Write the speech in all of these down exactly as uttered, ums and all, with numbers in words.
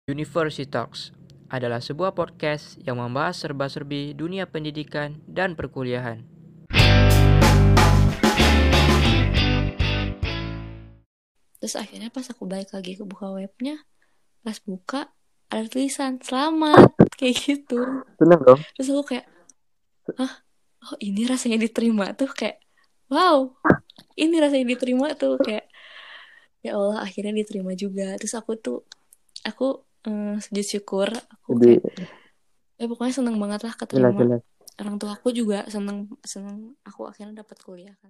University Talks adalah sebuah podcast yang membahas serba-serbi dunia pendidikan dan perkuliahan. Terus akhirnya pas aku balik lagi ke buka webnya, pas buka ada tulisan selamat kayak gitu. Seneng dong. Terus aku kayak, hah, oh ini rasanya diterima tuh, kayak wow, ini rasanya diterima tuh, kayak ya Allah akhirnya diterima juga. Terus aku tuh aku eh, sujud syukur, aku Jadi kayak ya pokoknya seneng banget lah jelas keterima. jelas. Orang tua aku juga seneng seneng aku akhirnya dapat kuliah kan.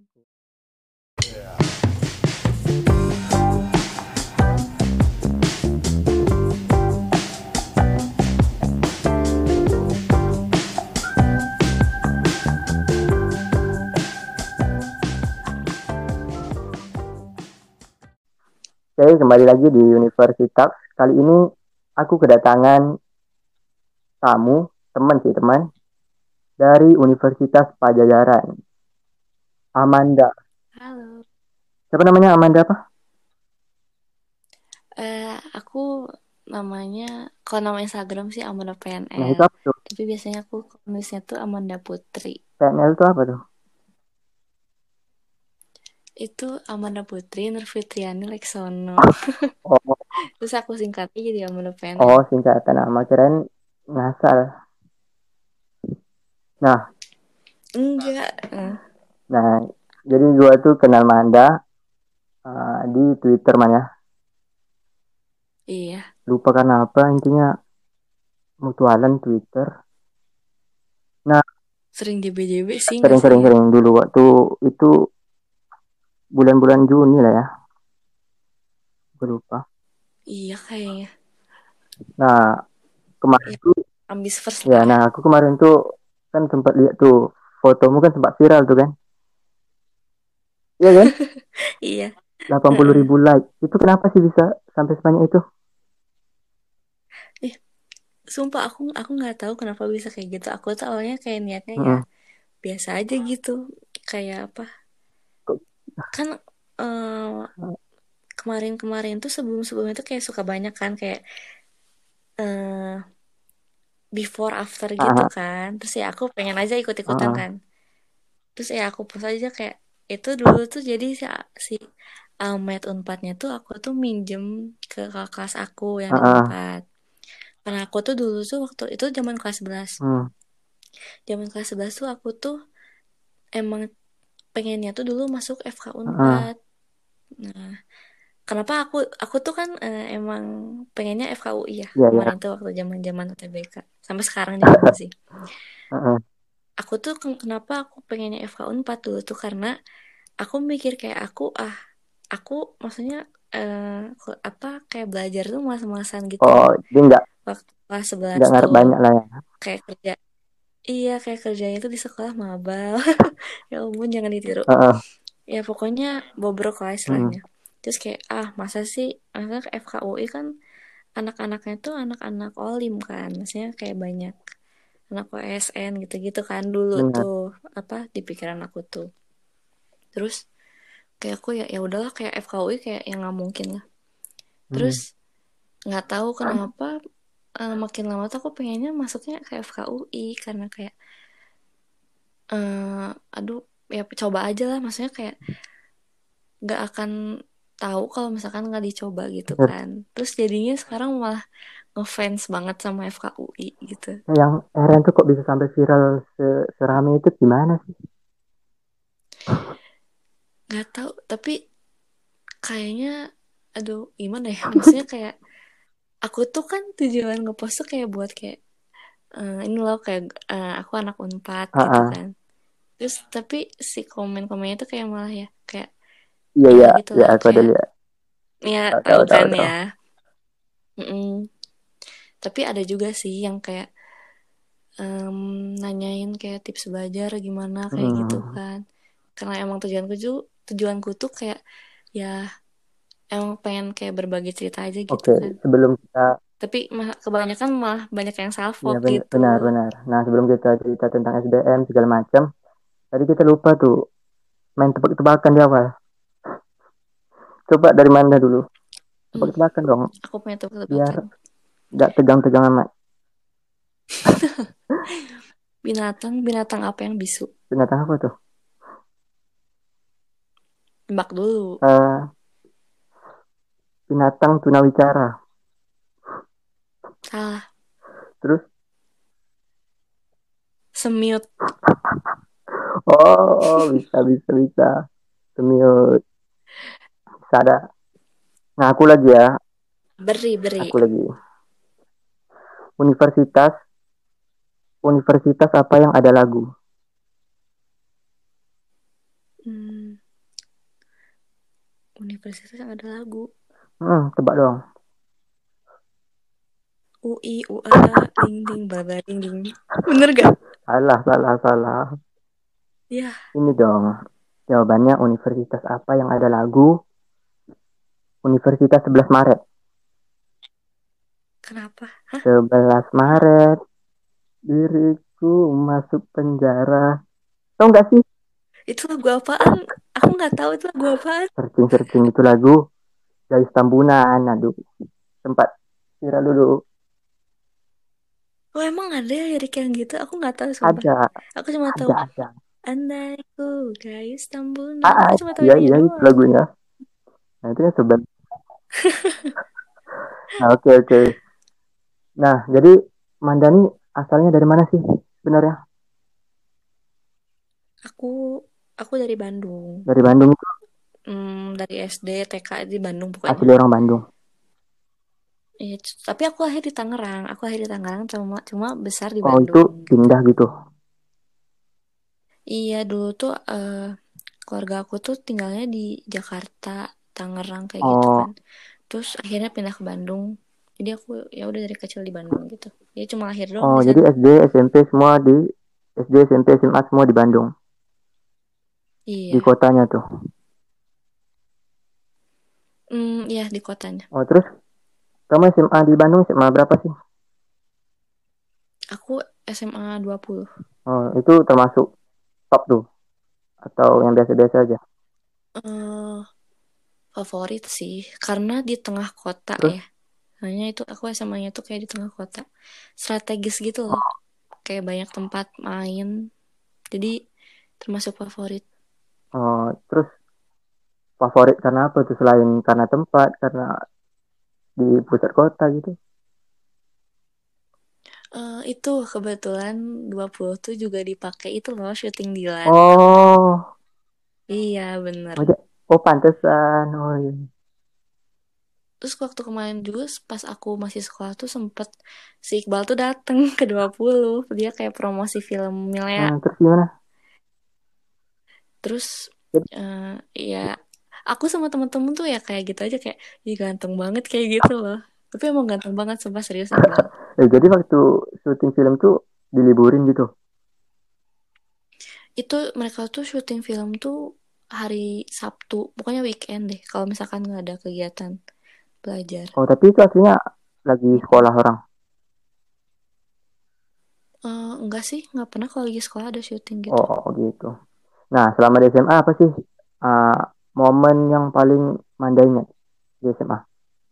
Oke, kembali lagi di Universitas. Kali ini aku kedatangan tamu, teman sih teman, dari Universitas Pajajaran. Amanda. Halo. Siapa namanya Amanda apa? Eh, aku namanya, kalau nama Instagram sih Amanda Nah itu P N L. apa tuh? Tapi biasanya aku nulisnya tuh Amanda Putri. P N L itu apa tuh? Itu Amanda Putri Nurfitriani Leksono. Oh, Terus aku singkatnya jadi Amanda oh P N L. singkatan nama, kirain ngasal. Nah, Enggak. Eh, nah jadi gua tuh kenal Amanda uh, di Twitter man ya. iya. Lupa karena apa, intinya mutualan Twitter. Nah, Sering J B J B sih nggak sih? sering-sering-sering dulu waktu itu bulan-bulan Juni lah ya. Gue lupa. Iya kayaknya. Nah, kemarin Ya, tuh, ambis first ya, lah. nah aku kemarin tuh kan sempat lihat tuh fotomu kan sempat viral tuh kan, iya kan, Iya. delapan puluh Heeh. ribu like. Itu kenapa sih bisa sampai sebanyak itu? Ih, sumpah aku aku nggak tahu kenapa bisa kayak gitu. Aku tuh awalnya kayak niatnya ya Heeh. biasa aja gitu. Kayak apa? Kok- Kan eh, kemarin-kemarin tuh sebelum-sebelumnya tuh kayak suka banyak kan kayak eh before after gitu Ah, kan. Terus ya aku pengen aja ah, ikut-ikutan ah, kan. Terus ya aku post aja kayak itu dulu tuh, jadi si si Almed Unpadnya tuh aku tuh minjem ke kakak kelas aku yang ah, di ah. Unpad. Karena aku tuh dulu tuh waktu itu zaman kelas sebelas. Hmm. Zaman kelas sebelas tuh aku tuh emang pengennya tuh dulu masuk F K Ah, ah. Unpad. Nah, kenapa aku aku tuh kan eh, emang pengennya F K U I ya Iya, kemarin iya. tuh waktu zaman-zaman U T B K. Sampai sekarang juga masih. Ah, ah. Aku tuh ken- kenapa aku pengennya F K U empat dulu tuh karena aku mikir kayak aku ah aku maksudnya eh ke- apa kayak belajar tuh malas-malasan gitu Oh, dia nggak waktu kelas sebelas nggak ngarep tuh, banyak lah ya. kayak kerja, iya kayak kerjanya tuh di sekolah mabal. Ya ampun jangan ditiru. Ah, ah. Ya pokoknya bobrok lah Hmm. istilahnya. Terus kayak ah masa sih, maksudnya ke F K U I kan anak-anaknya tuh anak-anak olim kan, maksudnya kayak banyak anak O S N gitu-gitu kan dulu Benar. tuh apa di pikiran aku tuh. Terus kayak aku ya ya udahlah kayak F K U I kayak yang nggak mungkin lah. Terus Hmm. nggak tahu kenapa eh, makin lama tuh aku pengennya masuknya ke F K U I karena kayak eh aduh ya coba aja lah, maksudnya kayak nggak akan tahu kalau misalkan nggak dicoba gitu kan. Terus jadinya sekarang malah ngefans banget sama F K U I gitu. Yang heran tuh kok bisa sampai viral se- serame itu gimana sih? Nggak tahu tapi kayaknya aduh gimana ya, maksudnya kayak aku tuh kan tujuan ngepost tuh kayak buat kayak eh, ini loh kayak eh, aku anak Unpad Ah, gitu ah. kan. Terus tapi si komen-komennya tuh kayak malah ya kayak Iya, ya iya, iya, gitulah aku ada kayak lihat. ya Tahu, tahu tahu, tahu, kan tahu. ya. Mm-mm. Tapi ada juga sih yang kayak em, nanyain kayak tips belajar gimana kayak gitu Hmm. kan. Karena emang tujuanku tuh tujuanku tuh kayak ya emang pengen kayak berbagi cerita aja gitu Oke, kan. sebelum kita, Tapi mah- kebanyakan malah banyak yang ya salfok ben- gitu. benar benar. Nah, sebelum kita cerita tentang S B M segala macam, tadi kita lupa tuh main tebak-tebakan di awal. Coba dari mana dulu? Hmm, Tebak-tebakan dong, aku punya biar tebak-tebakan. Nggak tegang-tegang amat. Binatang, binatang apa yang bisu? Binatang apa tuh? Tebak dulu. Eh, binatang tunawicara. Salah. Terus, Semut. oh bisa bisa bisa. Semut. Bisa ada. Nah aku lagi ya. Beri, beri. Aku lagi. Universitas. Universitas apa yang ada lagu? Hmm, universitas yang ada lagu. Hmm, tebak dong. U I, U A, ding ding, baba ding ding. Bener gak? Salah, salah, salah. Ya, Ini dong. Jawabannya universitas apa yang ada lagu? Universitas sebelas Maret. kenapa? Hah? sebelas Maret. Diriku masuk penjara. Tahu nggak sih? Itu lagu apaan? Aku nggak tahu itu lagu apaan. Searching-searching itu lagu Gais Tambunan. Aduh, sempat viral dulu. Oh emang ada ya lirik yang gitu? Aku nggak tahu sumpah. Ada, Aku cuma tahu ada, ada. andai ku gayus Ah, tambunan. ah, Aku cuma tahu iya, yang ini iya itu doang. lagunya. Nah, itu yang sebelas. Nah, oke, oke. Nah, jadi Mandani asalnya dari mana sih sebenarnya? Aku aku dari Bandung. Dari Bandung itu Hmm, dari S D, T K di Bandung pokoknya. asli orang Bandung. Iya, c- tapi aku lahir di Tangerang. Aku lahir di Tangerang cuma cuma besar di Oh, itu Bandung gitu. pindah gitu. Iya, dulu tuh eh, keluarga aku tuh tinggalnya di Jakarta, Tangerang kayak gitu Oh, kan. Terus akhirnya pindah ke Bandung. Jadi aku ya udah dari kecil di Bandung gitu. Ya cuma lahir doang oh, di jadi sana. S D, S M P semua di S D, S M P, S M A semua di Bandung, di Iya. kotanya tuh. Hmm, iya di kotanya. Oh, terus kamu S M A di Bandung S M A berapa sih? Aku S M A dua puluh. Oh, itu termasuk top tuh atau yang biasa-biasa aja. Eh, favorit sih karena di tengah kota Terus, ya. Hanya itu aku S M A-nya tuh kayak di tengah kota. Strategis gitu loh. Kayak banyak tempat main. Jadi termasuk favorit. oh, terus favorit karena apa tuh selain karena tempat, karena di pusat kota gitu? Eh, itu kebetulan dua puluh tuh juga dipakai itu loh syuting Dilan. Oh, Iya bener. oh, ja- oh pantesan. Oh, iya. Terus waktu kemarin juga pas aku masih sekolah tuh sempet si Iqbal tuh dateng ke dua puluh. Dia kayak promosi filmnya. Hmm, terus gimana? Terus Jadi, eh ya aku sama temen-temen tuh ya kayak gitu aja kayak ih ganteng banget kayak gitu loh. Tapi emang ganteng banget sumpah serius Iqbal. eh, jadi waktu syuting film tuh diliburin gitu. Itu mereka tuh syuting film tuh hari Sabtu. Pokoknya weekend deh kalau misalkan nggak ada kegiatan belajar. Oh, tapi itu aslinya lagi sekolah orang. Eh, enggak sih, nggak pernah kalau lagi sekolah ada syuting gitu. Oh, gitu. Nah, selama di S M A apa sih uh, momen yang paling Manda ingat di S M A?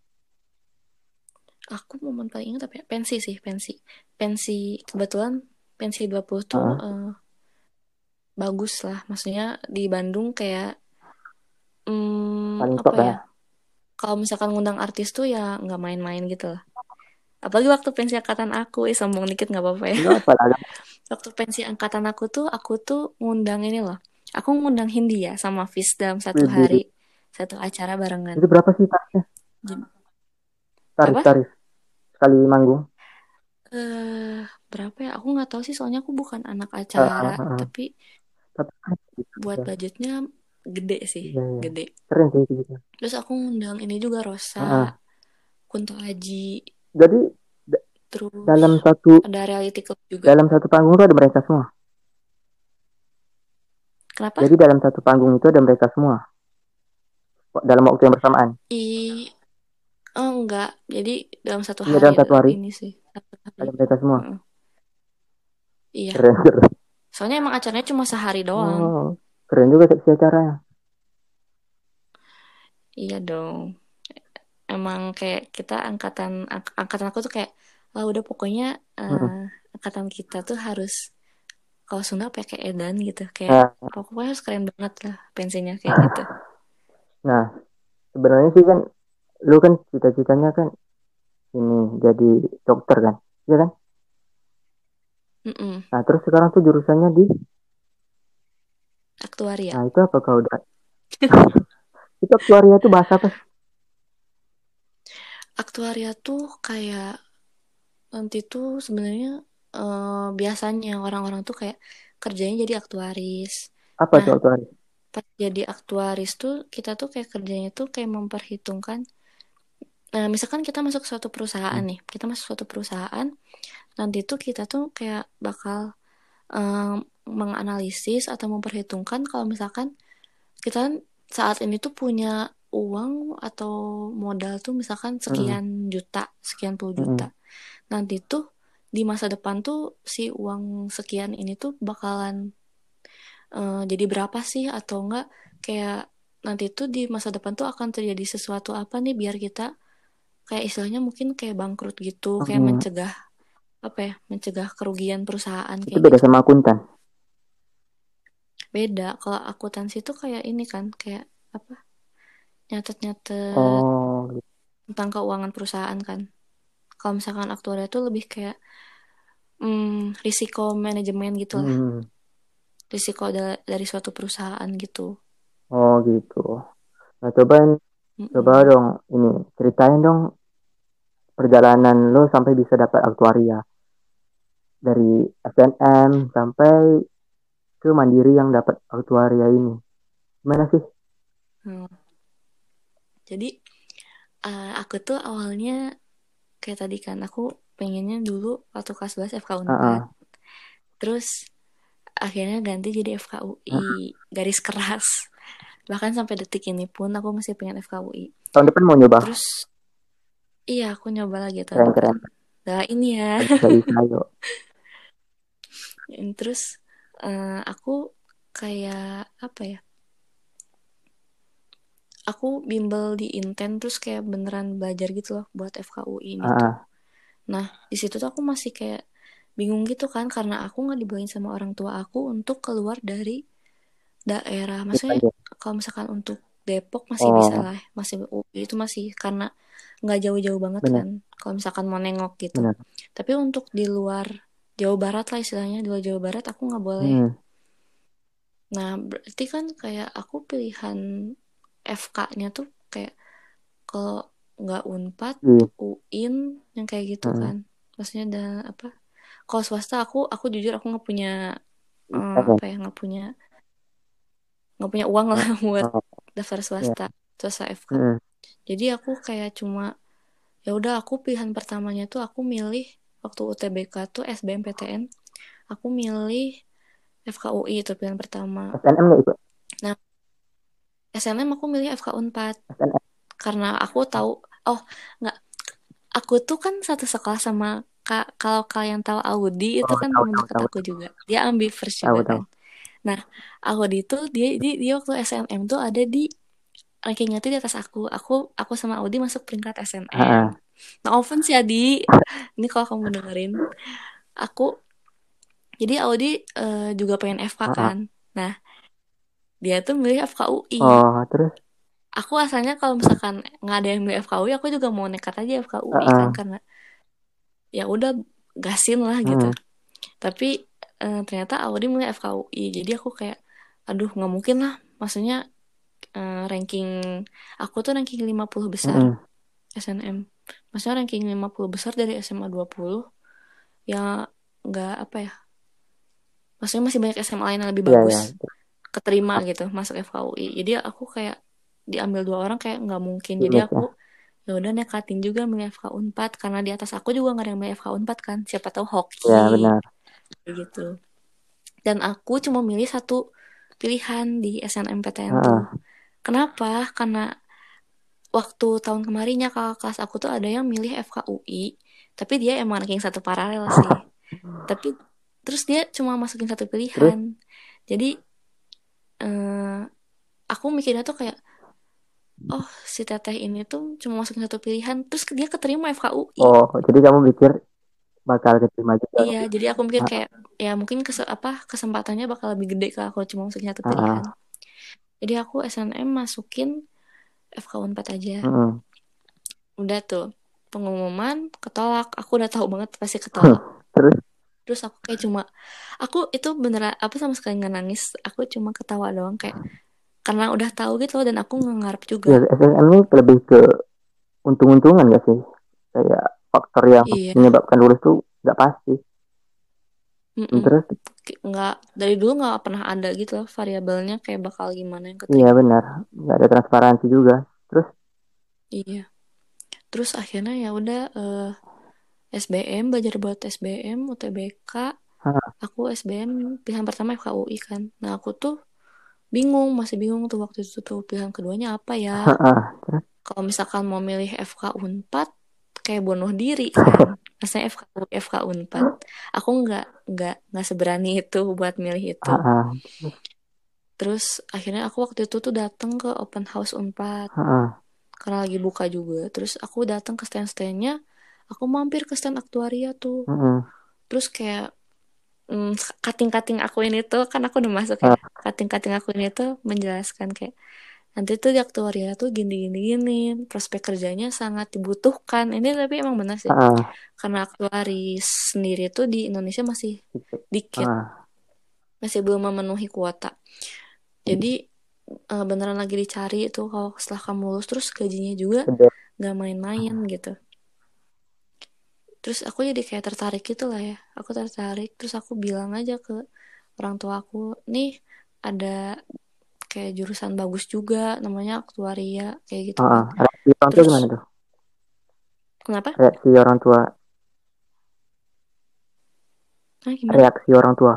Aku momen paling ingat apa ya? Pensi sih, pensi. Pensi, kebetulan pensi dua puluh tuh Heeh. eh, bagus lah. Maksudnya di Bandung kayak, hmm, Paling top apa lah ya? ya. Kalau misalkan ngundang artis tuh ya nggak main-main gitu lah. Apalagi waktu pensi angkatan aku, eh sombong dikit nggak apa-apa ya. Enggak apa lah. Waktu pensi angkatan aku tuh, aku tuh ngundang ini loh. Aku ngundang Hindia sama Fis dalam satu Widih. hari, satu acara barengan. Itu berapa sih tarifnya? Jadi- apa? Tarif-tarif sekali manggung. eh berapa ya? Aku nggak tahu sih soalnya aku bukan anak Uh, acara, uh, uh. tapi Tapi kan gitu buat ya. budgetnya gede sih, Iya, iya. gede. Keren sih itu gitu. Terus aku ngundang ini juga Rosa, Heeh. Kunto Aji, Jadi d- terus dalam satu ada reality club juga. dalam satu panggung itu ada mereka semua. Kenapa? Jadi dalam satu panggung itu ada mereka semua dalam waktu yang bersamaan. I, oh enggak, jadi dalam satu Iya hari dalam satu hari ini sih, satu hari. ada mereka semua. Heeh. Iya, Keren, keren. soalnya emang acaranya cuma sehari doang. Oh, keren juga seksi acaranya. Iya dong. emang kayak kita angkatan ang- angkatan aku tuh kayak lah udah pokoknya Mm-mm. eh, angkatan kita tuh harus kalau Sunda apa ya, kayak edan gitu kayak Nah, pokoknya harus keren banget lah pensinya kayak gitu. nah sebenarnya sih kan lu kan cita-citanya kan ini jadi dokter kan, iya kan? Mm-mm. Nah terus sekarang tuh jurusannya di, Aktuaria. nah itu apa kau udah? Itu aktuaria itu bahasa apa sih? Aktuaria tuh kayak nanti tuh sebenarnya eh, biasanya orang-orang tuh kayak kerjanya jadi aktuaris. Apa Nah, tuh aktuaria? pas jadi aktuaris tuh kita tuh kayak kerjanya tuh kayak memperhitungkan. Nah, misalkan kita masuk suatu perusahaan Hmm. nih, kita masuk suatu perusahaan, nanti tuh kita tuh kayak bakal em, menganalisis atau memperhitungkan kalau misalkan kita saat ini tuh punya uang atau modal tuh misalkan Mm-mm. sekian juta, sekian puluh juta. Mm-mm. Nanti tuh di masa depan tuh si uang sekian ini tuh bakalan eh, jadi berapa sih atau enggak kayak nanti tuh di masa depan tuh akan terjadi sesuatu apa nih biar kita kayak istilahnya mungkin kayak bangkrut gitu, kayak Mm-mm. mencegah apa ya, mencegah kerugian perusahaan Itu kayak beda gitu. sama akuntan. Beda kalau akuntansi tuh kayak ini kan kayak apa? Nyatet-nyatet Oh, gitu. tentang keuangan perusahaan kan. Kalau misalkan aktuaria tuh lebih kayak hmm, risiko manajemen gitulah. Mm-mm. Risiko da- dari suatu perusahaan gitu. Oh gitu. Nah cobain, coba Mm-mm. dong ini ceritain dong perjalanan lo sampai bisa dapat aktuaria dari S N M sampai ke Mandiri yang dapat aktuaria ini. Gimana sih? Hmm. Jadi eh, aku tuh awalnya kayak tadi kan aku pengennya dulu waktu kelas sebelas F K U empat. Uh-uh. Terus akhirnya ganti jadi F K U I garis keras. Bahkan sampai detik ini pun aku masih pengen F K U I. Tahun depan mau nyoba. Terus iya aku nyoba lagi tahun depan. Keren-keren. Nah ini ya. Bisa bisa yuk. Terus eh, aku kayak apa ya? Aku bimbel di Inten terus kayak beneran belajar gitu loh buat F K U I ini tuh. Uh-uh. Nah di situ tuh aku masih kayak bingung gitu kan karena aku nggak dibolehin sama orang tua aku untuk keluar dari daerah. Maksudnya Lanjut. kalau misalkan untuk Depok masih bisa Oh, lah, masih U I itu masih karena nggak jauh-jauh banget benar, kan. Kalau misalkan mau nengok gitu. benar. Tapi untuk di luar Jawa Barat lah istilahnya di luar Jawa Barat aku nggak boleh. Hmm. Nah berarti kan kayak aku pilihan F K-nya tuh kayak kalau nggak Unpad, Iya. U I N yang kayak gitu Hmm. kan. Maksudnya ada apa? Kalau swasta aku aku jujur aku nggak punya eh, Oke. apa ya nggak punya nggak punya uang lah buat Oh, daftar ya. swasta swasta F K. Hmm. Jadi aku kayak cuma ya udah aku pilihan pertamanya tuh aku milih waktu U T B K tuh S B M P T N aku milih F K U I itu pilihan pertama. S N M nggak ikut? Nah S N M aku milih F K U empat S N M. karena aku tahu oh nggak aku tuh kan satu sekolah sama kak kalau kalian tahu Audi itu Oh, kan tahu teman tahu dekat tahu aku juga dia ambivers tahu juga tahu. kan. Nah Audi tuh dia dia, dia waktu S N M tuh ada di rankingnya tuh di atas aku. Aku aku sama Audi masuk peringkat S N M. Ah, Nah, offense ya, Di. Ini kalau kamu dengerin. Aku, jadi Audi eh, juga pengen F K ah, ah. kan. Nah, dia tuh milih F K U I. Oh, terus? Aku asalnya kalau misalkan nggak ada yang milih F K U I, aku juga mau nekat aja F K U I Ah, kan. ah. Karena ya udah gasin lah gitu. Hmm. Tapi eh, ternyata Audi milih F K U I. Jadi aku kayak, aduh nggak mungkin lah. Maksudnya eh, ranking, aku tuh ranking lima puluh besar. Hmm. S N M. Maksudnya ranking lima puluh besar dari S M A dua puluh ya nggak apa ya. Maksudnya masih banyak S M A lain yang lebih Iya, iya. bagus keterima gitu masuk F K U I. Jadi aku kayak diambil dua orang kayak nggak mungkin. Jadi Genius ya. aku ya udah nekatin juga milih F K U empat karena di atas aku juga nggak ada yang milih F K U empat kan. Siapa tahu Iya, hoki benar. gitu. Dan aku cuma milih satu pilihan di S N M P T N Ah, tuh. ah. Kenapa? Karena waktu tahun kemarinnya kakak kelas aku tuh ada yang milih F K U I, tapi dia emang ranking satu paralel sih. Tapi terus dia cuma masukin satu Terus? pilihan. Jadi eh, aku mikirnya tuh kayak oh si teteh ini tuh cuma masukin satu pilihan, terus dia keterima F K U I. Oh, jadi kamu pikir bakal keterima juga Iya, gitu. jadi aku mikir Ah, kayak ya mungkin kes apa kesempatannya bakal lebih gede kalau aku cuma masukin satu ah, pilihan. ah. Jadi aku S N M masukin F K U empat aja. Mm-mm. Udah tuh pengumuman ketolak, aku udah tahu banget pasti ketolak. Terus Terus aku kayak cuma aku itu beneran apa sama sekali nggak nangis, aku cuma ketawa doang kayak karena udah tahu gitu loh dan aku nggak ngarep juga. ya S N M ini lebih ke untung-untungan gak sih? Kayak faktor yang Iya. menyebabkan lulus tuh nggak pasti. Mm-mm. Terus Nggak dari dulu nggak pernah ada gitu loh variabelnya kayak bakal gimana yang iya keterima. benar, nggak ada transparansi juga. Terus Iya. Terus akhirnya ya udah eh, S B M belajar buat S B M U T B K. ah, Aku S B M pilihan pertama F K U I kan. Nah aku tuh bingung masih bingung tuh waktu itu tuh pilihan keduanya apa ya. ah, ah. Terus Kalau misalkan mau milih F K U empat kayak bunuh diri kan. Rasanya F K U F K U empat. Aku nggak nggak nggak seberani itu buat milih itu. ah, ah, Terus akhirnya aku waktu itu tuh datang ke open house Unpad ah, ah. karena lagi buka juga. Terus aku datang ke stand-standnya, aku mampir ke stand aktuaria tuh. Mm-mm. Terus kayak mm, cutting-cutting aku ini tuh kan aku udah masuk ya. Ah, Cutting-cutting aku ini tuh menjelaskan kayak nanti tuh di aktuaria tuh gini-gini gini, prospek kerjanya sangat dibutuhkan. Ini tapi emang benar sih. ah, ah. Karena aktuaris sendiri tuh di Indonesia masih Gitu. dikit, Ah, masih belum memenuhi kuota. Jadi eh, beneran lagi dicari itu kalau setelah kamu lulus terus gajinya juga gede. nggak main-main gitu. Terus aku jadi kayak tertarik gitu lah ya. Aku tertarik terus aku bilang aja ke orang tua aku, nih ada kayak jurusan bagus juga namanya aktuaria kayak gitu Ah, kan. ah. Reaksi orang tua Terus gimana tuh? kenapa? Reaksi orang tua, Nah, gimana? reaksi orang tua.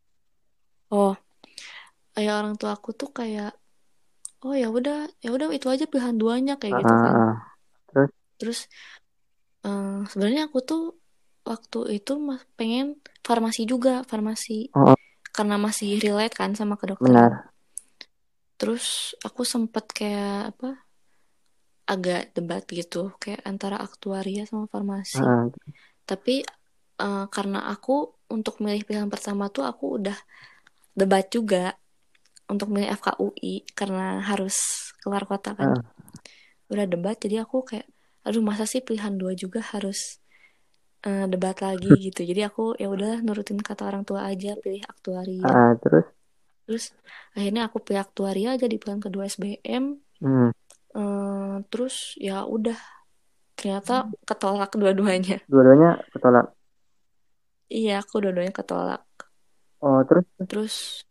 Oh, ya orang tua aku tuh kayak oh ya udah ya udah itu aja pilihan duanya kayak Ah, gitu kan. ah, ah. Terus, Terus eh, sebenarnya aku tuh waktu itu mas- pengen farmasi juga, farmasi oh, oh, karena masih relate kan sama kedokteran. benar. Terus aku sempet kayak apa agak debat gitu kayak antara aktuaria sama Ah, farmasi. ah. Tapi eh, karena aku untuk milih pilihan pertama tuh aku udah debat juga untuk milih F K U I karena harus keluar kota kan. Ah, Udah debat jadi aku kayak aduh masa sih pilihan dua juga harus eh, debat lagi gitu. Jadi aku ya udahlah nurutin kata orang tua aja pilih ah, aktuaria. ah. Terus, Terus akhirnya aku pilih aktuaria aja di pilihan kedua S B M. hmm. Eh, terus ya udah ternyata ketolak dua-duanya. Dua-duanya ketolak. Iya aku dua-duanya ketolak. Oh, terus Terus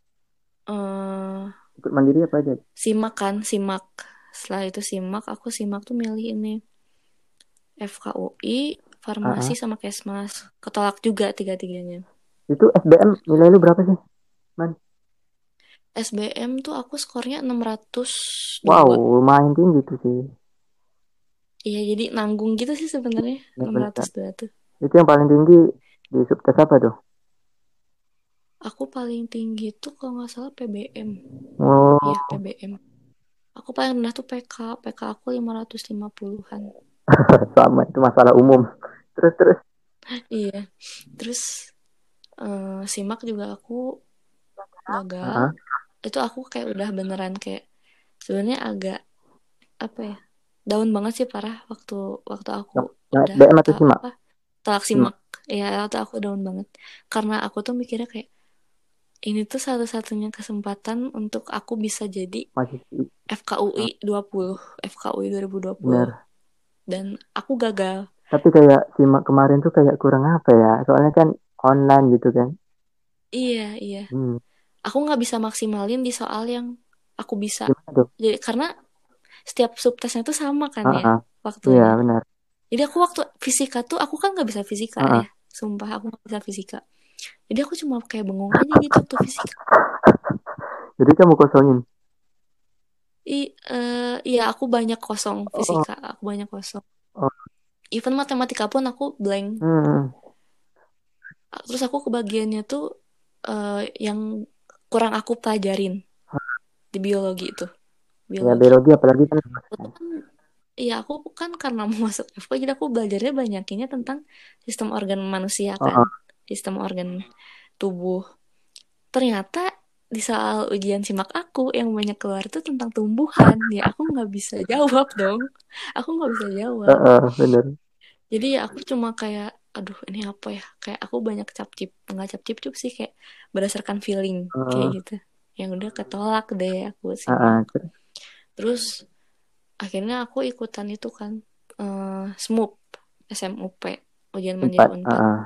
eh ikut mandiri apa aja? simak kan simak. Setelah itu simak aku simak tuh milih ini F K U I, Ah, farmasi ah. sama kesmas. Ketolak juga tiga-tiganya. Itu S B M nilai lu berapa sih, Man? S B M tuh aku skornya enam ratus Wow, dua. lumayan tinggi tuh sih. Iya jadi nanggung gitu sih sebenarnya enam ratus Benar-benar. dua tuh. Itu yang paling tinggi di subtes apa tuh? Aku paling tinggi tuh kalau nggak salah P B M. Iya Oh, P B M. Aku paling rendah tuh P K. P K aku lima ratus lima puluhan-an. sama itu masalah umum. Terus terus. Iya. Terus eh, simak juga aku gagal. Ah, Itu aku kayak udah beneran kayak sebenarnya agak apa ya? Down banget sih parah waktu waktu aku yang yang udah S B M atau tak simak? apa talak Simak simak. Ya waktu aku down banget. Karena aku tuh mikirnya kayak ini tuh satu-satunya kesempatan untuk aku bisa jadi masih sih. Ah, F K U I dua puluh, F K U I dua ribu dua puluh. bener. Dan aku gagal. Tapi kayak simak kemarin tuh kayak kurang apa ya? Soalnya kan online gitu kan. Iya, iya. Hmm. Aku nggak bisa maksimalin di soal yang aku bisa. Gimana tuh? Jadi karena setiap subtesnya tuh sama kan Ah, ya ah. Iya waktunya. benar. Jadi aku waktu fisika tuh aku kan nggak bisa fisika Ah, ya. ah. Sumpah aku nggak bisa fisika. Jadi aku cuma kayak bengong aja gitu waktu fisika. Jadi kamu kosongin. I, eh, iya aku banyak kosong Oh, fisika. Aku banyak kosong. oh. Even matematika pun aku blank. Hmm. Terus aku kebagiannya tuh eh, yang kurang aku pelajarin di biologi itu. Ya biologi. biologi apalagi kan. Aku tuh kan, iya aku kan karena mau masuk F K, jadi aku belajarnya banyakinnya tentang sistem organ manusia Oh, kan, oh. sistem organ tubuh. Ternyata di soal ujian simak aku yang banyak keluar tuh tentang tumbuhan. Ya aku nggak bisa jawab dong. Aku nggak bisa jawab. Heeh, bener. Jadi ya aku cuma kayak, aduh ini apa ya? Kayak aku banyak cap-cip, nggak cap-cip sih kayak berdasarkan feeling kayak Heeh, gitu. Yang udah ketolak deh aku heeh, simak. terus Terus akhirnya aku ikutan itu kan, eh SMUP, S M U P, ujian mandiri empat. Unpad. Heeh.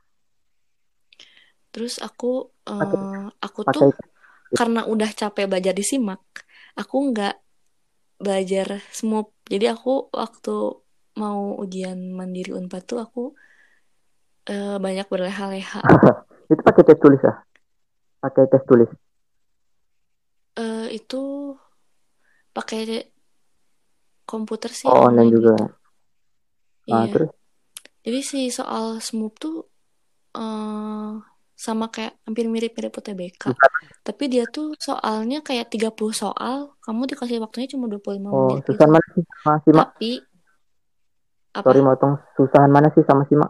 Terus aku Pakai eh, aku tuh pakai karena udah capek belajar di simak, aku nggak belajar SMUP. Jadi aku waktu mau ujian mandiri Unpad tuh aku eh, banyak berleha-leha. itu pakai tes tulis ya? Pakai tes tulis. Eh, itu pakai komputer sih Oh, online online juga. gitu. Nah, Iya. terus Jadi si soal SMUP tuh eh, sama kayak hampir mirip-mirip U T B K. susah. Tapi dia tuh soalnya kayak tiga puluh soal, kamu dikasih waktunya cuma dua puluh lima Oh, menit gitu. susahan mana sih sama simak? Tapi Sorry apa? motong. Susahan mana sih sama simak?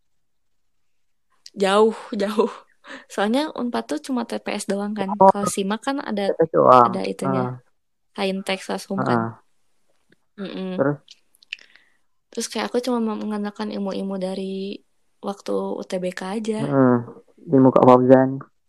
Jauh, jauh. Soalnya Unpad tuh cuma T P S doang kan. Oh, Kalau SIMAK kan ada tes doang. ada itunya, Heeh, saintek langsung kan. heeh. Mm-mm. Terus Terus kayak aku cuma mengandalkan ilmu-ilmu dari waktu U T B K aja. heeh, di muka Fauzan.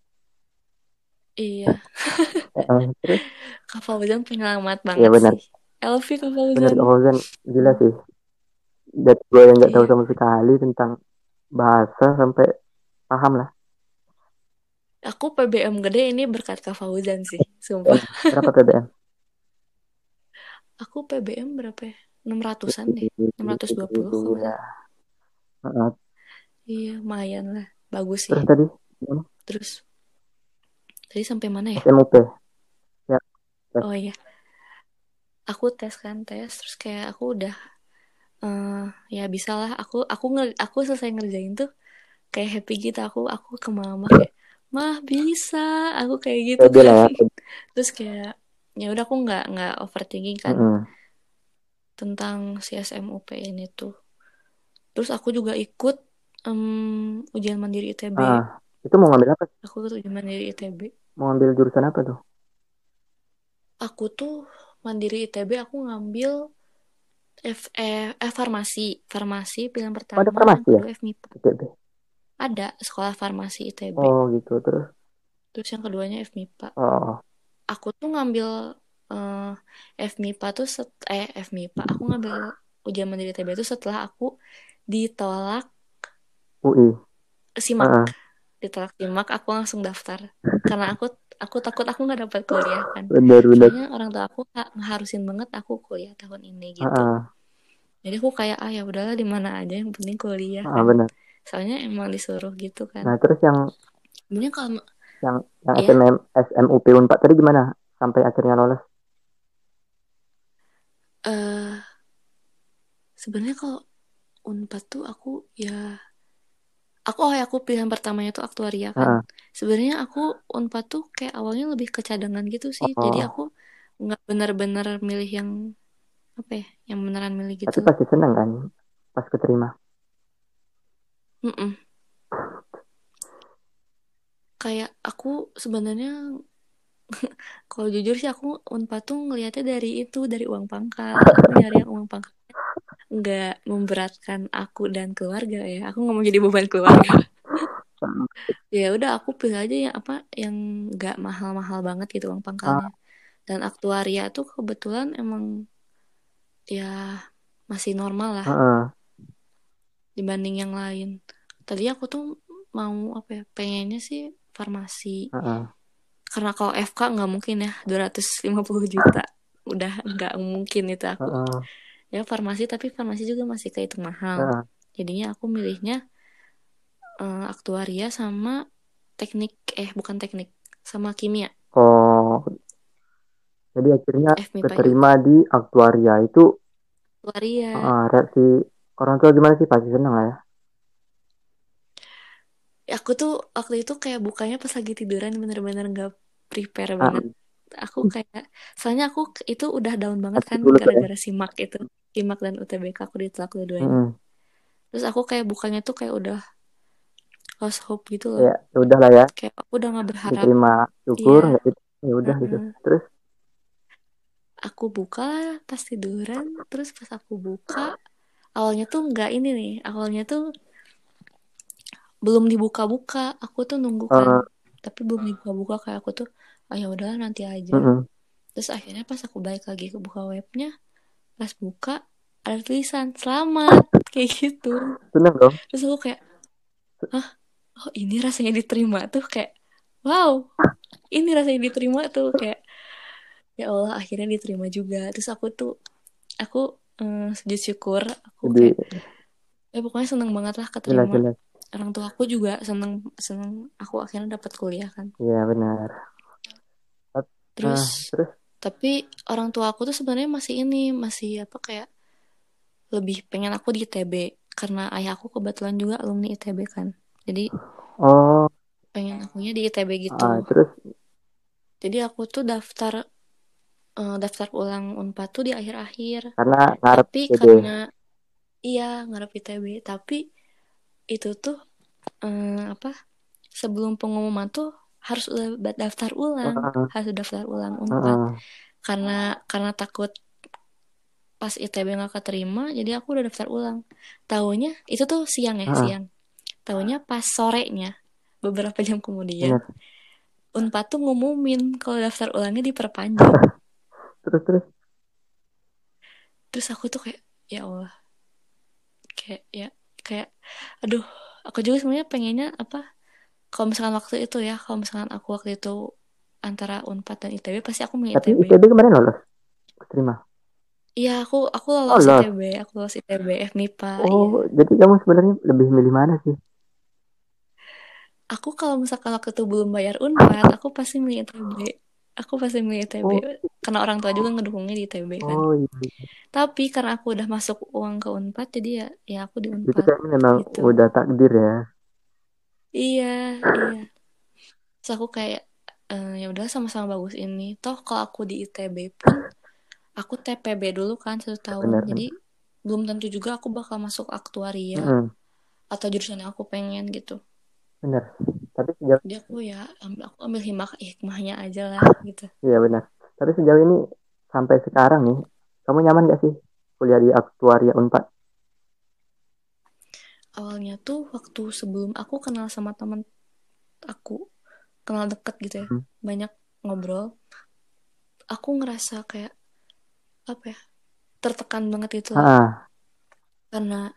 Iya, Heeh, terus Kak Fauzan penyelamat ya banget benar. sih. Elvi Kak Benar Fauzan. Kak Fauzan gila sih. Dari gue yang nggak tahu Iya, sama sekali tentang bahasa sampai paham lah. aku P B M gede ini berkat Kak Fauzan sih, P B M. sumpah. Berapa P B M? Aku P B M berapa ya? enam ratusan deh. enam ratus dua puluh Ribu kalau nggak ya. salah. Heeh. Iya, lumayan lah. Bagus sih. Terus tadi gimana? Terus, tadi sampai mana ya? S M U P ya. Tes. Oh iya, aku tes kan, tes. Terus kayak aku udah, eh ya bisa lah. Aku, aku, nge- aku selesai ngerjain tuh kayak happy gitu. Aku, aku ke mama kayak, mah bisa. Aku kayak gitu P B lah kan. ya. Terus kayak, ya udah aku nggak nggak overthinking kan Heeh. tentang si S M U P ini tuh. Terus aku juga ikut em, ujian mandiri I T B. Ah, itu mau ngambil apa? Aku ikut ujian mandiri I T B. Mau ngambil jurusan apa tuh? Aku tuh mandiri I T B aku ngambil F, eh, eh, farmasi. Farmasi pilihan Oh, ada pertama, yang farmasi ya? kedua F MIPA. I T B. Ada sekolah farmasi I T B. Oh gitu. Terus Terus yang keduanya F MIPA. oh Aku tuh ngambil eh, F MIPA tuh set, eh F MIPA. Aku ngambil ujian mandiri I T B itu setelah aku ditolak U I. simak. Heeh. Ditolak simak, aku langsung daftar. Karena aku aku takut aku nggak dapat kuliah kan. Benar benar. Soalnya orang tua aku ha- ngeharusin banget aku kuliah tahun ini gitu. Heeh. Jadi aku kayak ah ya udahlah di mana aja yang penting kuliah Ah, kan. benar. Soalnya emang disuruh gitu kan. Nah, terus yang Sebenarnya kalau yang yang ya SMM S M U P Unpad tadi gimana? Sampai akhirnya lolos. eh sebenarnya kalau Unpad tuh aku ya aku oh ya aku pilihan pertamanya tuh aktuaria kan. Heeh. Sebenarnya aku Unpad tuh kayak awalnya lebih ke cadangan gitu sih. Jadi Oh, aku nggak benar-benar milih yang apa ya, yang beneran milih gitu. tapi pasti seneng kan pas keterima. Mm-mm. Kayak aku sebenarnya kalau jujur sih aku Unpad tuh ngelihatnya dari itu, dari uang pangkal. Aku nyari yang uang pangkal nggak memberatkan aku dan keluarga ya. Aku nggak mau jadi beban keluarga. Ya udah aku pilih aja yang apa yang nggak mahal-mahal banget gitu uang pangkalnya. Ah, Dan aktuaria tuh kebetulan emang ya masih normal lah heeh. dibanding yang lain. Tadi aku tuh mau apa ya? Pengennya sih farmasi. Heeh. Karena kalau F K nggak mungkin ya dua ratus lima puluh juta. Udah nggak mungkin itu aku. Heeh. Ya farmasi tapi farmasi juga masih kehitung mahal. Heeh. Jadinya aku milihnya eh, aktuaria sama teknik eh bukan teknik sama kimia Oh, jadi akhirnya F MIPA juga. keterima di aktuaria itu. Aktuaria. Heeh, reaksi orang tua gimana sih? Pasti seneng lah ya. Ya, aku tuh waktu itu kayak bukanya pas lagi tiduran bener-bener nggak prepare Ah, banget. aku kayak soalnya aku k- itu udah down banget Pasti kan dulu tuh ya. gara-gara simak itu, simak dan U T B K aku ditolak dua-duanya. Mm-mm. Terus aku kayak bukannya tuh kayak udah lost hope gitu loh, Kayak ya udah lah ya, kayak aku udah nggak berharap. diterima syukur Iya, nggak gitu. Ya udah gitu. heeh. Terus Aku buka lah pas tiduran, terus pas aku buka awalnya tuh nggak ini nih, awalnya tuh belum dibuka-buka, aku tuh nunggu kan, eh tapi belum dibuka-buka kayak aku tuh, ah ya udahlah nanti aja. mm-mm. Terus akhirnya pas aku balik lagi ke buka webnya, pas buka ada tulisan selamat kayak gitu. Seneng dong. Terus aku kayak, hah, oh ini rasanya diterima tuh kayak, wow, ini rasanya diterima tuh kayak, ya Allah akhirnya diterima juga. Terus aku tuh, aku eh, sujud syukur, aku Jadi kayak, ya pokoknya seneng banget lah jelas keterima. jelas. Orang tua aku juga seneng, seneng aku akhirnya dapat kuliah kan. Iya benar. Terus, Nah, terus tapi orang tua aku tuh sebenarnya masih ini, masih apa kayak lebih pengen aku di I T B karena ayah aku kebetulan juga alumni I T B kan. Jadi oh pengen akunya di I T B gitu. ah, terus Jadi aku tuh daftar eh, daftar ulang Unpad tuh di akhir-akhir. karena ngarep Tapi jadi karena iya ngarep I T B, tapi itu tuh eh, apa? Sebelum pengumuman tuh harus udah daftar ulang, uh, harus daftar ulang Unpad uh, karena karena takut pas I T B nggak keterima, jadi aku udah daftar ulang. Taunya itu tuh siang ya, uh, siang. Taunya pas sorenya, beberapa jam kemudian, benar. Unpad tuh ngumumin kalau daftar ulangnya diperpanjang. Terus terus Terus aku tuh kayak, ya Allah, kayak ya, kayak, aduh, aku juga sebenarnya pengennya apa? Kalau misalkan waktu itu ya, kalau misalkan aku waktu itu antara Unpad dan I T B, pasti aku milih tapi I T B. I T B kemarin lolos terima. Iya, aku aku Oh lolos lolos. I T B, aku lolos I T B, F MIPA, iya. Oh jadi kamu sebenarnya lebih milih mana sih? Aku kalau misalkan waktu itu belum bayar Unpad, aku pasti milih I T B. Aku pasti milih I T B. Oh Karena orang tua juga ngedukungnya di I T B kan. oh iya, iya. Tapi karena aku udah masuk uang ke Unpad, jadi ya ya aku di Itu Unpad kayaknya memang gitu. udah takdir ya. Iya, iya. Terus aku kayak eh, ya udah sama-sama bagus ini. Toh kalau aku di I T B pun aku T P B dulu kan satu tahun. Benar Jadi benar. belum tentu juga aku bakal masuk aktuaria Mm-mm, atau jurusan yang aku pengen gitu. benar. Tapi sejauh Jadi aku ya ambil, aku ambil hikmah hikmahnya aja lah gitu. iya benar. Tapi sejauh ini sampai sekarang nih, kamu nyaman gak sih kuliah di aktuaria Unpad? Awalnya tuh waktu sebelum aku kenal sama teman aku, kenal deket gitu ya, Hmm. banyak ngobrol, aku ngerasa kayak apa ya, tertekan banget gitu loh. Ah, Karena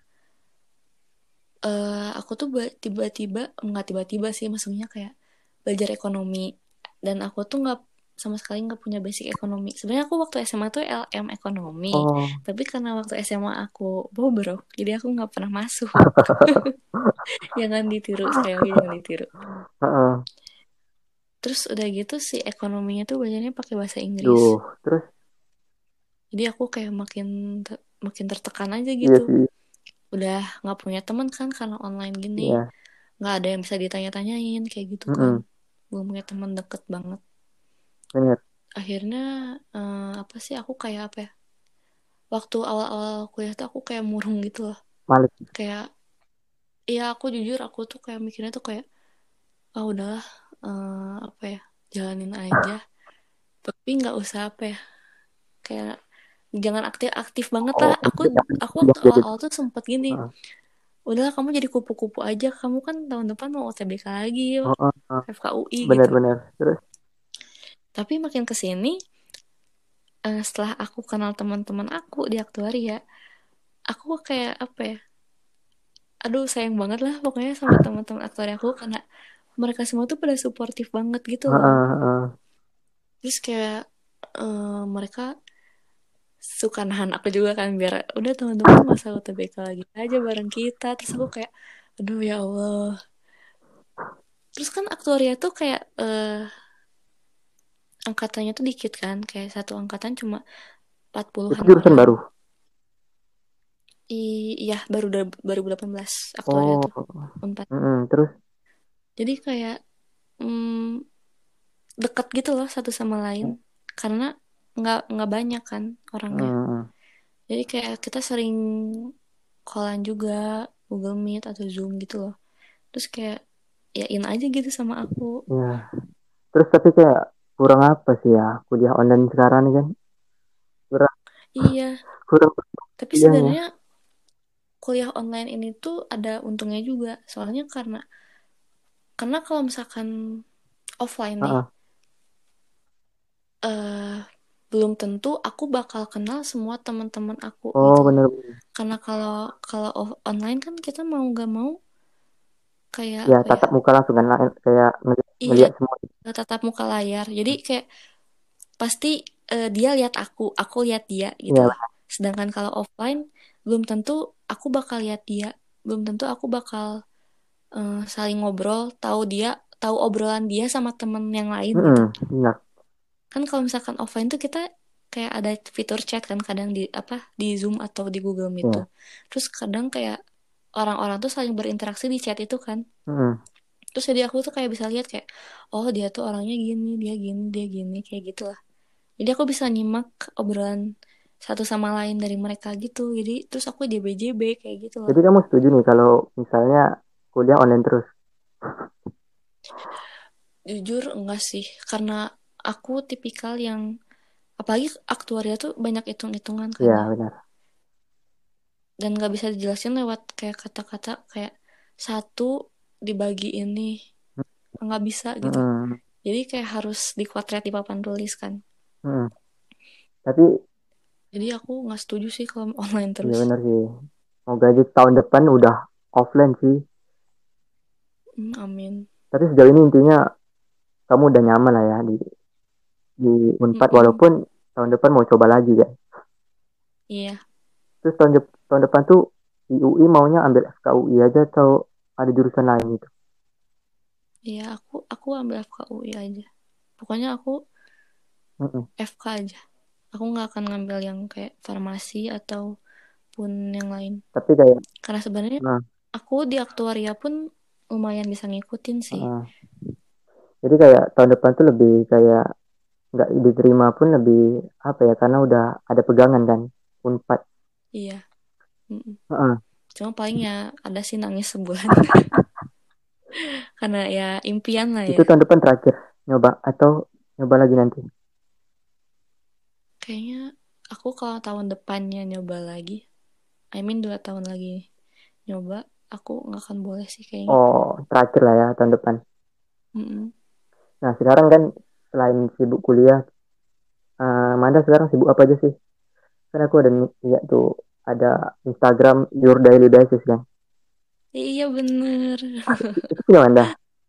eh, aku tuh ba- tiba-tiba, nggak tiba-tiba sih, maksudnya kayak belajar ekonomi. Dan aku tuh nggak sama sekali nggak punya basic ekonomi. Sebenarnya aku waktu S M A tuh L M ekonomi, oh, tapi karena waktu S M A aku bobrok, jadi aku nggak pernah masuk. Jangan ditiru, sekali lagi jangan ditiru. heeh. Terus udah gitu si ekonominya tuh belajarnya pakai bahasa Inggris. Duh, terus Jadi aku kayak makin te- makin tertekan aja iya gitu. sih, Udah nggak punya teman kan karena online gini, iya, nggak ada yang bisa ditanya-tanyain kayak gitu kan. mm-mm, Belum punya teman deket banget. bener, Akhirnya eh, apa sih aku kayak apa ya? Waktu awal-awal kuliah tuh aku kayak murung gitu loh. males. Kayak iya aku jujur aku tuh kayak mikirnya tuh kayak ah udahlah eh, apa ya jalanin aja. Tapi nggak usah apa ya kayak jangan aktif-aktif banget lah. Oh, Aku jadi aku udah waktu jadi, awal-awal tuh sempet gini. heeh. Udahlah kamu jadi kupu-kupu aja. Kamu kan tahun depan mau U T B K lagi, Oh, oh, oh, F K U I gitu. bener-bener, terus, Tapi makin kesini, eh, setelah aku kenal teman-teman aku di aktuaria, aku kayak apa ya? Aduh sayang banget lah pokoknya sama teman-teman aktuaria aku karena mereka semua tuh pada suportif banget gitu loh. heeh, heeh. Terus kayak eh, mereka suka nahan aku juga kan biar udah tahun depan gak usah U T B K lagi aja bareng kita. Terus aku kayak, aduh ya Allah. Terus kan aktuaria tuh kayak eh, angkatannya tuh dikit kan, kayak satu angkatan cuma empat Itu puluhan-an jurusan orang. baru. Iya, baru da- dua ribu delapan belas aktuaria Oh, tuh. Unpad. mm-mm, terus, Jadi kayak hmm, deket gitu loh satu sama lain karena nggak nggak banyak kan orangnya. Hmm. Jadi kayak kita sering callan juga, Google Meet atau Zoom gitu loh. Terus kayak ya in aja gitu sama aku. Ya. Terus tapi kayak kurang apa sih ya kuliah online sekarang nih kan? Kurang Iya, kurang tapi kuliahnya. sebenarnya kuliah online ini tuh ada untungnya juga. Soalnya karena karena kalau misalkan offline nih, Heeh. eh belum tentu aku bakal kenal semua teman-teman aku Oh gitu loh. bener. Karena kalau kalau off- online kan kita mau nggak mau kayak Ya apa ya? tatap muka langsung kan lah- kayak ngeliat, Iya, ngeliat semua. tatap muka layar. Jadi kayak pasti eh, dia lihat aku, aku lihat dia gitu Iya. loh. Sedangkan kalau offline belum tentu aku bakal lihat dia, belum tentu aku bakal eh, saling ngobrol, tahu dia, tahu obrolan dia sama temen yang lain gitu. Mm-mm, benar. Kan kalau misalkan offline tuh kita kayak ada fitur chat kan kadang di apa di Zoom atau di Google Meet tuh. Iya. Terus kadang kayak orang-orang tuh saling berinteraksi di chat itu kan. Mm-mm. Terus jadi aku tuh kayak bisa lihat kayak oh dia tuh orangnya gini, dia gini, dia gini kayak gitu lah. Jadi aku bisa nyimak obrolan satu sama lain dari mereka gitu. Jadi terus aku J B J B kayak gitu loh. Jadi kamu setuju nih kalau misalnya kuliah online terus? Jujur enggak sih, karena aku tipikal yang apalagi aktuaria tuh banyak hitung-hitungan kan Iya ya. benar. Dan nggak bisa dijelasin lewat kayak kata-kata kayak satu dibagi ini nggak bisa gitu. Mm-mm. Jadi kayak harus dikuadrat di papan tulis kan. Mm-mm. Tapi Jadi aku nggak setuju sih kalau online iya terus. benar sih. Semoga aja tahun depan udah offline sih. Hmm, amin. Tapi sejauh ini intinya kamu udah nyaman lah ya di di Unpad Mm-mm. walaupun tahun depan mau coba lagi kan. Iya, Terus tahun, dep- tahun depan tuh di U I maunya ambil F K U I aja atau ada jurusan lain gitu. iya aku aku ambil F K U I aja. Pokoknya aku Mm-mm. F K aja. Aku nggak akan ngambil yang kayak farmasi ataupun yang lain. Tapi kayak Karena sebenarnya nah, aku di aktuaria pun lumayan bisa ngikutin sih. uh, jadi kayak tahun depan tuh lebih kayak nggak diterima pun lebih apa ya karena udah ada pegangan kan Unpad. Iya. Mm-mm. Uh-uh. Cuma paling ya ada sih nangis sebulan. Karena ya impian lah Itu ya. tahun depan terakhir nyoba atau nyoba lagi nanti. Kayaknya aku kalau tahun depannya nyoba lagi, I mean dua tahun lagi nyoba, aku nggak akan boleh sih kayaknya. Oh terakhir lah ya tahun depan. Mm-mm. Nah sekarang kan selain sibuk kuliah, uh, Manda sekarang sibuk apa aja sih? Kan aku ada lihat tuh ada Instagram Your Daily Basis kan. Iya bener. Itu punya Manda.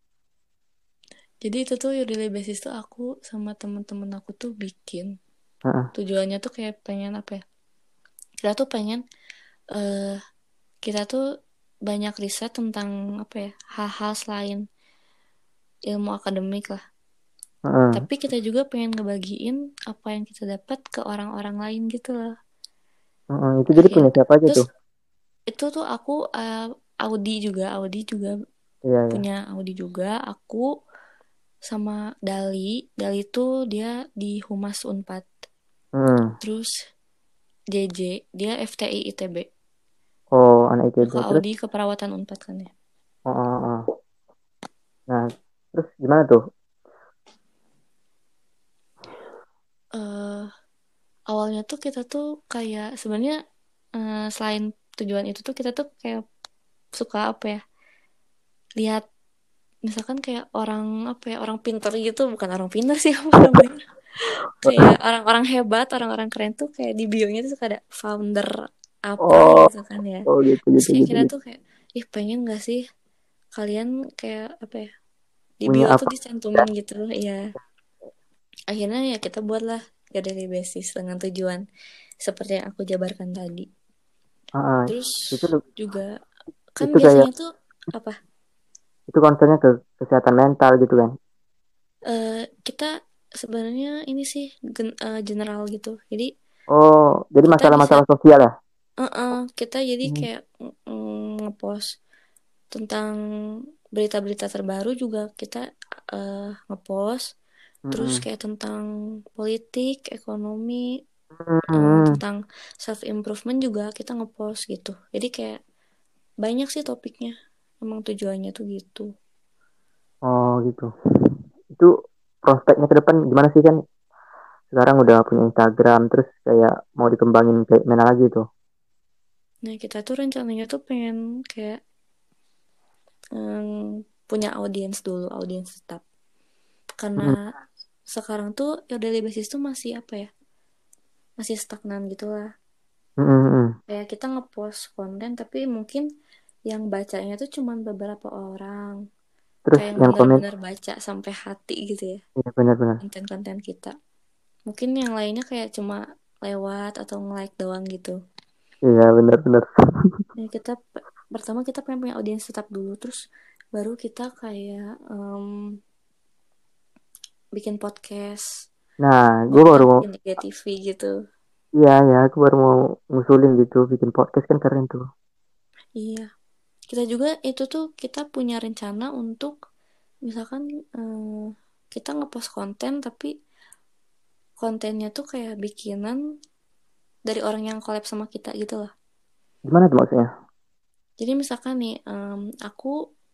Jadi itu tuh Daily Basis tuh aku sama temen-temen aku tuh bikin. Uh-uh. Tujuannya tuh kayak pengen apa ya? Kita tuh pengen eh kita tuh banyak riset tentang apa ya? Hal-hal selain ilmu akademik lah. Uh-uh. Tapi kita juga pengen ngebagiin apa yang kita dapat ke orang-orang lain gitu loh. Uh-uh. Itu jadi Akhir punya siapa aja terus tuh? itu tuh aku uh, Audi juga, Audi juga Iya ya. punya Audi juga. Aku sama Dali, Dali tuh dia di Humas Unpad. Hmm. Terus J J, dia F T I I T B. Oh anak I T B Kalau terus. Audi keperawatan Unpad kan ya. Oh, oh, oh. Nah terus gimana tuh? Eh awalnya tuh kita tuh kayak sebenarnya eh, selain tujuan itu tuh kita tuh kayak suka apa ya? Lihat misalkan kayak orang apa ya orang pinter gitu, bukan orang pinter sih apa orang pinter, kayak orang-orang hebat, orang-orang keren tuh kayak di bionya tuh suka ada founder apa Oh, gitu kan ya. oh gitu Terus gitu kayak gitu kita gitu. tuh kayak ih pengen gak sih kalian kayak apa ya di Punya bio tuh apa? dicantumin gitu ya. Akhirnya ya kita buatlah Daily Basis dengan tujuan seperti yang aku jabarkan tadi. Ah, ah. Terus itu lu- juga kan itu kayak biasanya tuh apa itu konsennya ke kesehatan mental gitu kan. eh, kita sebenarnya ini sih gen- eh, general gitu. Jadi Oh jadi kita bisa masalah-masalah sosial ya. eh-eh, kita jadi Hmm. kayak mm, ngepost tentang berita-berita terbaru juga kita eh, ngepost. terus Mm-mm. kayak tentang politik, ekonomi, eh, Mm-mm. tentang self improvement juga kita ngepost gitu. Jadi kayak banyak sih topiknya. Emang tujuannya tuh gitu. Oh gitu. Itu prospeknya ke depan gimana sih kan? Sekarang udah punya Instagram, terus kayak mau dikembangin kayak mana lagi tuh? Nah, kita tuh rencananya tuh pengen kayak em, punya audiens dulu, audiens tetap. Mm-mm. Karena sekarang tuh ya daily basis tuh masih apa ya? Masih stagnan gitu lah. Mm-mm. Kayak kita ngepost konten tapi mungkin yang bacanya tuh cuman beberapa orang. Terus Kayak yang yang komen, benar-benar baca sampai hati gitu ya, iya benar-benar. konten-konten kita. Mungkin yang lainnya kayak cuma lewat atau nge-like doang gitu. Iya benar-benar. Ya, kita pe- pertama kita pengen punya audiens tetap dulu, terus baru kita kayak em, bikin podcast, Nah, baru gue kita baru mau, bikin I G T V gitu. iya ya, aku baru mau ngusulin gitu, bikin podcast kan keren tuh. Iya, kita juga itu tuh kita punya rencana untuk misalkan eh, kita ngepost konten tapi kontennya tuh kayak bikinan dari orang yang collab sama kita gitu loh. Gimana tuh maksudnya? Jadi misalkan nih em, aku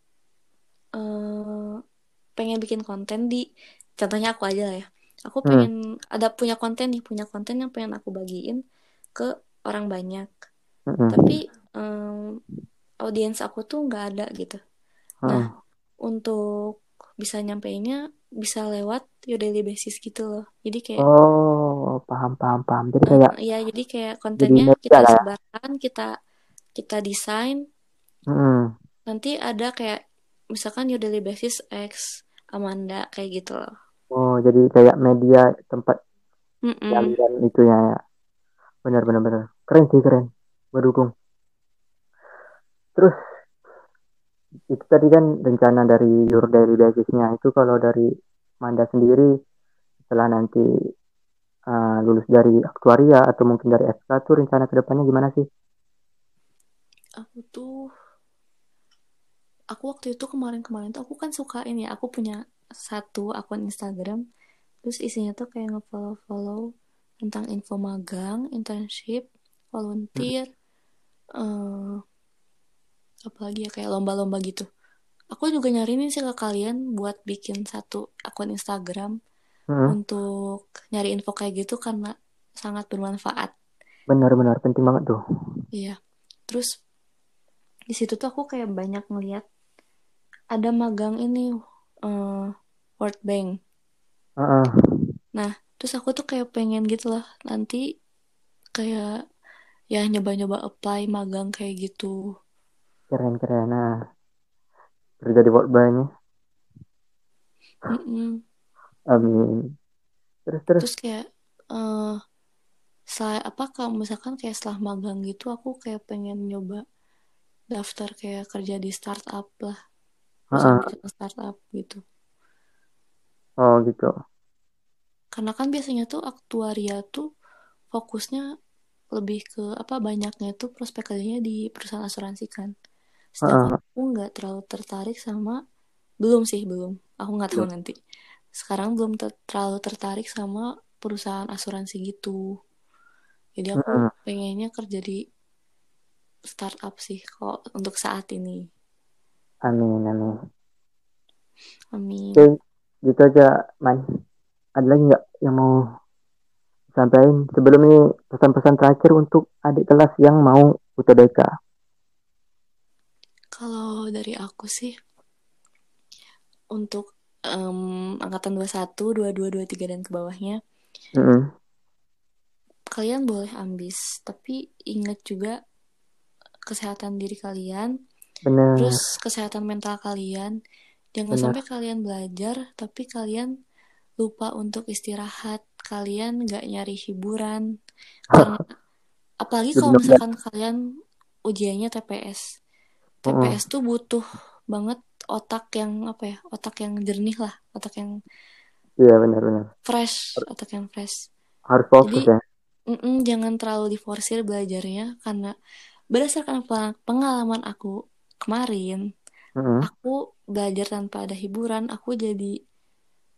eh, pengen bikin konten di, contohnya aku aja lah ya, aku Hmm. pengen ada punya konten nih, punya konten yang pengen aku bagiin ke orang banyak, tapi Mm-mm. em, audiens aku tuh nggak ada gitu. Nah, Heeh. untuk bisa nyampeinnya bisa lewat your daily basis gitu loh. Jadi kayak Oh, paham, paham, paham. Jadi eh, kayak ya jadi kayak jadi kontennya media kita lah ya. sebarkan, kita kita desain, Mm-mm. nanti ada kayak misalkan your daily basis X Amanda kayak gitu loh. Oh, jadi kayak media tempat Mm-mm. jalinan itu ya. Ya. Benar, benar, benar. Keren sih, keren. Berdukung. Terus itu tadi kan rencana dari your daily basisnya. Itu kalau dari Manda sendiri setelah nanti uh, lulus dari aktuaria atau mungkin dari S K tuh rencana kedepannya gimana sih? Aku tuh aku waktu itu kemarin-kemarin tuh aku kan suka ini ya, aku punya satu akun Instagram, terus isinya tuh kayak nge-follow-follow tentang info magang, internship, volunteer, eh apalagi ya kayak lomba-lomba gitu. Aku juga nyariin sih ke kalian buat bikin satu akun Instagram Hmm, untuk nyari info kayak gitu karena sangat bermanfaat. benar-benar penting banget tuh. Iya. Terus di situ tuh aku kayak banyak ngeliat ada magang ini eh World Bank. Heeh, Nah, terus aku tuh kayak pengen gitu loh nanti kayak ya nyoba-nyoba apply magang kayak gitu. keren-keren. Nah, kerja di World Bank. Mm-mm. Amin. Terus terus. Terus kayak eh saya apa kalau misalkan kayak setelah magang gitu aku kayak pengen nyoba daftar kayak kerja di startup lah, Heeh. perusahaan startup gitu. Oh gitu. Karena kan biasanya tuh aktuaria tuh fokusnya lebih ke apa banyaknya tuh prospek kerjanya di perusahaan asuransi kan. Sedangkan Heeh. aku nggak terlalu tertarik sama, belum sih belum. Aku nggak tahu nanti. Sekarang belum ter- terlalu tertarik sama perusahaan asuransi gitu. Jadi aku Heeh. pengennya kerja di startup sih kok untuk saat ini. Amin, amin. Oke, Amin. gitu aja, Man. Ada lagi nggak yang mau sampaikan sebelum ini pesan-pesan terakhir untuk adik kelas yang mau U T B K? Kalau dari aku sih untuk em, angkatan dua puluh satu, dua puluh dua, dua puluh tiga dan ke bawahnya, Mm-mm. kalian boleh ambis, tapi ingat juga kesehatan diri kalian, terus Bener, kesehatan mental kalian. Jangan bener. sampai kalian belajar, tapi kalian lupa untuk istirahat, kalian gak nyari hiburan. Karena apalagi Jadi kalau nogat. misalkan kalian ujiannya T P S. Mm-mm. T P S tuh butuh banget otak yang apa ya, otak yang jernih lah, otak yang Iya, bener-bener. fresh, otak yang fresh. Harus Jadi fokus ya. mm-mm, jangan terlalu diforsir belajarnya karena berdasarkan pengalaman aku kemarin, Mm-mm. aku belajar tanpa ada hiburan, aku jadi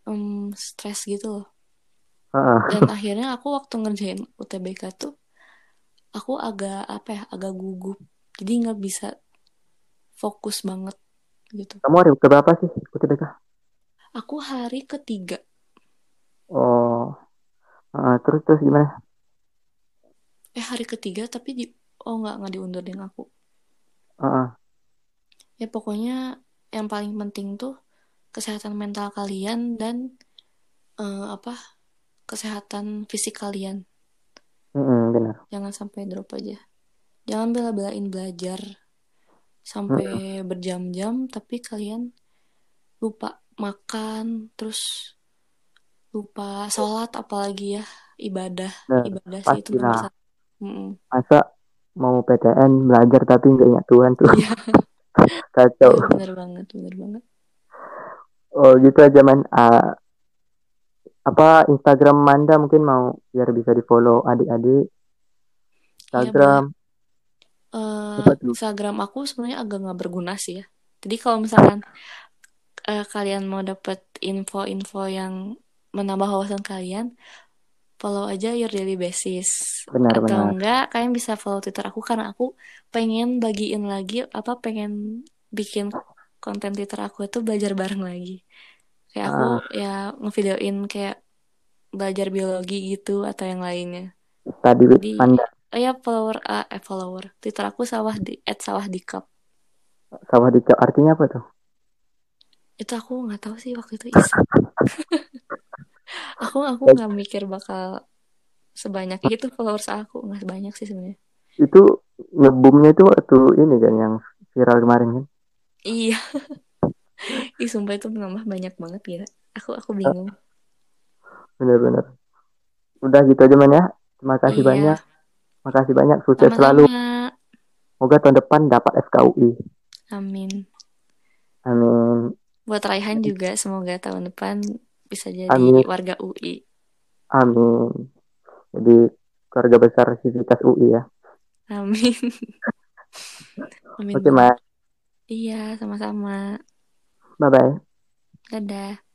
um, stres gitu loh. Heeh. Dan akhirnya aku waktu ngerjain U T B K tuh aku agak apa ya, agak gugup. Jadi nggak bisa fokus banget gitu. Kamu hari keberapa sih U T B K? Aku hari ketiga. Oh, heeh, terus terus gimana? Eh hari ketiga tapi di oh nggak nggak diundurin aku. Heeh. Ya pokoknya yang paling penting tuh kesehatan mental kalian dan eh, apa kesehatan fisik kalian. Mm-mm, benar. Jangan sampai drop aja. Jangan bela-belain belajar Mm-mm. sampai berjam-jam tapi kalian lupa makan, terus lupa sholat apalagi ya, ibadah. Benar. Ibadah sih itu nomor Pastilah. satu. Mm-mm. Masa mau P T N belajar tapi nggak ingat Tuhan tuh Iya, kacau. iya bener banget, bener banget. Oh gitu aja man. Ah, apa Instagram Manda mungkin mau biar bisa di follow adik-adik Iya boleh. Instagram Eh, apa tuh? Instagram aku sebenarnya agak nggak berguna sih ya. Jadi kalau misalkan eh, kalian mau dapet info-info yang menambah wawasan kalian, follow aja Your Daily Basis. Atau Benar-benar. enggak, kalian bisa follow Twitter aku karena aku pengen bagiin lagi, apa pengen bikin konten Twitter aku itu belajar bareng lagi. Kayak aku Ah, ya ngevideoin kayak belajar biologi gitu atau yang lainnya. tadi with Jadi, Manda oh ya follower, ah, eh follower. Twitter aku sawah di at sawah di cup. sawah di artinya apa tuh? Itu aku nggak tahu sih waktu itu iseng. Aku aku nggak mikir bakal sebanyak itu followers aku nggak banyak sih sebenarnya. Itu ngebumnya itu waktu ini kan yang viral kemarin kan? Iya, ih sumpah itu menambah banyak banget gitu. Aku aku bingung. Bener-bener. Udah gitu aja man ya. Terima kasih banyak. Iya, Makasih banyak. Sukses selalu. sama-sama. Semoga tahun depan dapat F K U I. Amin. Amin. Buat Raihan juga semoga tahun depan bisa jadi Amin. warga U I. Amin. Jadi keluarga besar Civitas U I ya. Amin. Amin Oke banget. mas. Iya, sama-sama. Bye bye. Dadah.